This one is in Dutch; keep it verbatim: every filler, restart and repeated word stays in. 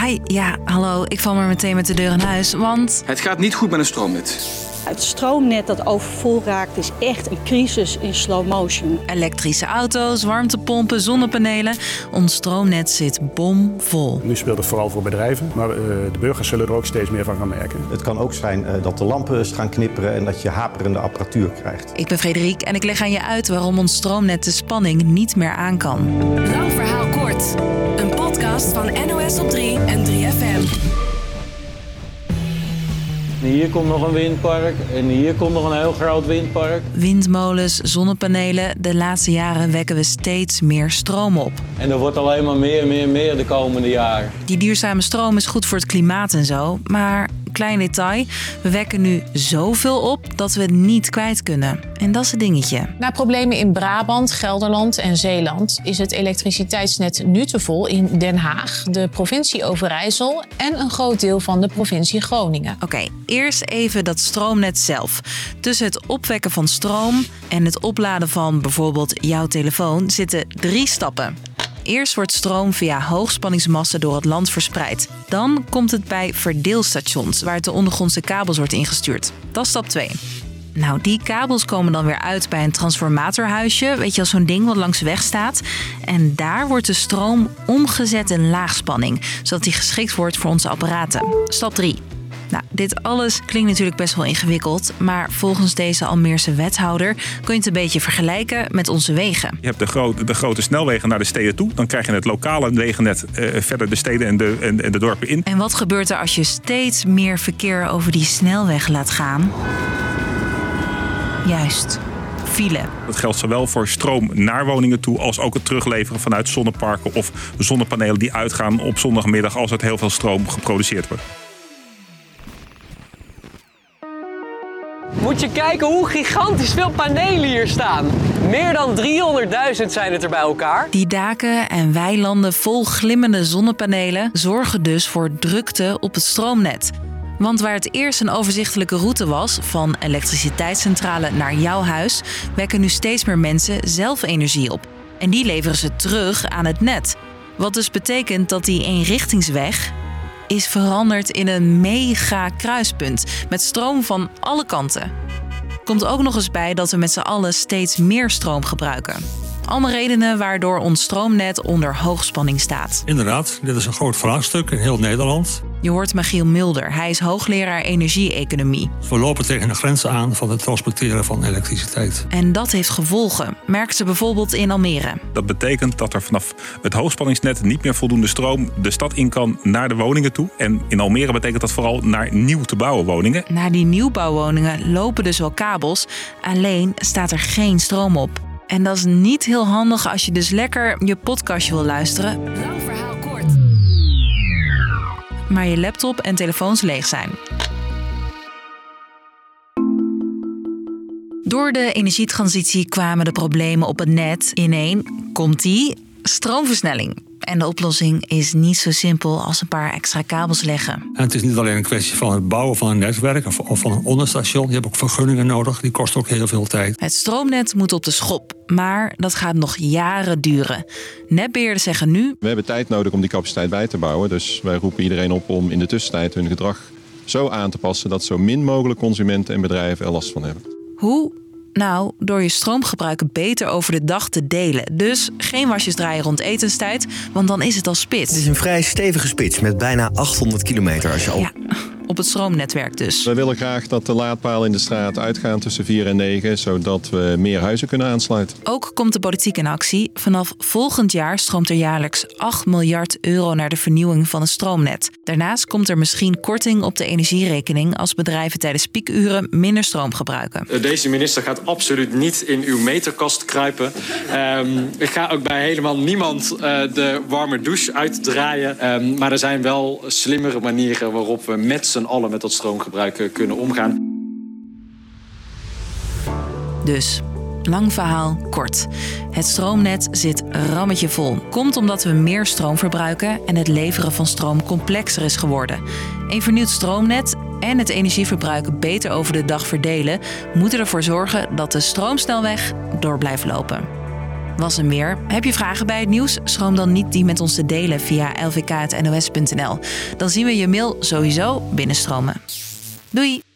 Hi, ja, hallo. Ik val maar meteen met de deur in huis, want... Het gaat niet goed met een stroomnet. Het stroomnet dat overvol raakt is echt een crisis in slow motion. Elektrische auto's, warmtepompen, zonnepanelen. Ons stroomnet zit bomvol. Nu speelt het vooral voor bedrijven, maar uh, de burgers zullen er ook steeds meer van gaan merken. Het kan ook zijn uh, dat de lampen gaan knipperen en dat je haperende apparatuur krijgt. Ik ben Frederik en ik leg aan je uit waarom ons stroomnet de spanning niet meer aan kan. Lang verhaal kort. Een podcast van N O S op drie en drie F M. Hier komt nog een windpark en hier komt nog een heel groot windpark. Windmolens, zonnepanelen. De laatste jaren wekken we steeds meer stroom op. En er wordt alleen maar meer, meer, meer de komende jaren. Die duurzame stroom is goed voor het klimaat en zo. Maar, klein detail, we wekken nu zoveel op dat we het niet kwijt kunnen. En dat is het dingetje. Na problemen in Brabant, Gelderland en Zeeland is het elektriciteitsnet nu te vol in Den Haag, de provincie Overijssel en een groot deel van de provincie Groningen. Oké, okay, eerst even dat stroomnet zelf. Tussen het opwekken van stroom en het opladen van bijvoorbeeld jouw telefoon zitten drie stappen. Eerst wordt stroom via hoogspanningsmassen door het land verspreid. Dan komt het bij verdeelstations, waar het de ondergrondse kabels wordt ingestuurd. Dat is stap twee. Nou, die kabels komen dan weer uit bij een transformatorhuisje. Weet je wel, zo'n ding wat langs de weg staat. En daar wordt de stroom omgezet in laagspanning, zodat die geschikt wordt voor onze apparaten. Stap drie. Nou, dit alles klinkt natuurlijk best wel ingewikkeld, maar volgens deze Almeerse wethouder kun je het een beetje vergelijken met onze wegen. Je hebt de, gro- de grote snelwegen naar de steden toe, dan krijg je het lokale wegennet uh, verder de steden en de, en, en de dorpen in. En wat gebeurt er als je steeds meer verkeer over die snelweg laat gaan? Juist, file. Dat geldt zowel voor stroom naar woningen toe als ook het terugleveren vanuit zonneparken of zonnepanelen die uitgaan op zondagmiddag als er heel veel stroom geproduceerd wordt. Moet je kijken hoe gigantisch veel panelen hier staan. Meer dan driehonderdduizend zijn het er bij elkaar. Die daken en weilanden vol glimmende zonnepanelen zorgen dus voor drukte op het stroomnet. Want waar het eerst een overzichtelijke route was, van elektriciteitscentrale naar jouw huis, wekken nu steeds meer mensen zelf energie op. En die leveren ze terug aan het net. Wat dus betekent dat die eenrichtingsweg is veranderd in een mega kruispunt met stroom van alle kanten. Komt ook nog eens bij dat we met z'n allen steeds meer stroom gebruiken. Allemaal redenen waardoor ons stroomnet onder hoogspanning staat. Inderdaad, dit is een groot vraagstuk in heel Nederland. Je hoort Michiel Mulder. Hij is hoogleraar energie-economie. We lopen tegen de grenzen aan van het transporteren van elektriciteit. En dat heeft gevolgen, merken ze bijvoorbeeld in Almere. Dat betekent dat er vanaf het hoogspanningsnet niet meer voldoende stroom de stad in kan naar de woningen toe. En in Almere betekent dat vooral naar nieuw te bouwen woningen. Naar die nieuwbouwwoningen lopen dus wel kabels, alleen staat er geen stroom op. En dat is niet heel handig als je dus lekker je podcastje wil luisteren. Lang verhaal kort. Maar je laptop en telefoons leeg zijn. Door de energietransitie kwamen de problemen op het net ineen. Komt-ie? Stroomversnelling. En de oplossing is niet zo simpel als een paar extra kabels leggen. En het is niet alleen een kwestie van het bouwen van een netwerk of, of van een onderstation. Je hebt ook vergunningen nodig, die kosten ook heel veel tijd. Het stroomnet moet op de schop, maar dat gaat nog jaren duren. Netbeheerders zeggen nu: we hebben tijd nodig om die capaciteit bij te bouwen. Dus wij roepen iedereen op om in de tussentijd hun gedrag zo aan te passen dat zo min mogelijk consumenten en bedrijven er last van hebben. Hoe? Nou, door je stroomgebruik beter over de dag te delen. Dus geen wasjes draaien rond etenstijd, want dan is het al spits. Het is een vrij stevige spits met bijna achthonderd kilometer als je al... Ja, op het stroomnetwerk dus. We willen graag dat de laadpalen in de straat uitgaan tussen vier en negen... zodat we meer huizen kunnen aansluiten. Ook komt de politiek in actie. Vanaf volgend jaar stroomt er jaarlijks acht miljard euro naar de vernieuwing van het stroomnet. Daarnaast komt er misschien korting op de energierekening als bedrijven tijdens piekuren minder stroom gebruiken. Deze minister gaat absoluut niet in uw meterkast kruipen. Um, ik ga ook bij helemaal niemand uh, de warme douche uitdraaien. Um, maar er zijn wel slimmere manieren waarop we met z'n allen met dat stroomgebruik kunnen omgaan. Dus, lang verhaal, kort. Het stroomnet zit rammetje vol. Komt omdat we meer stroom verbruiken en het leveren van stroom complexer is geworden. Een vernieuwd stroomnet en het energieverbruik beter over de dag verdelen moeten ervoor zorgen dat de stroomsnelweg door blijft lopen. Was hem weer. Heb je vragen bij het nieuws? Schroom dan niet die met ons te delen via l v k punt n o s punt n l. Dan zien we je mail sowieso binnenstromen. Doei!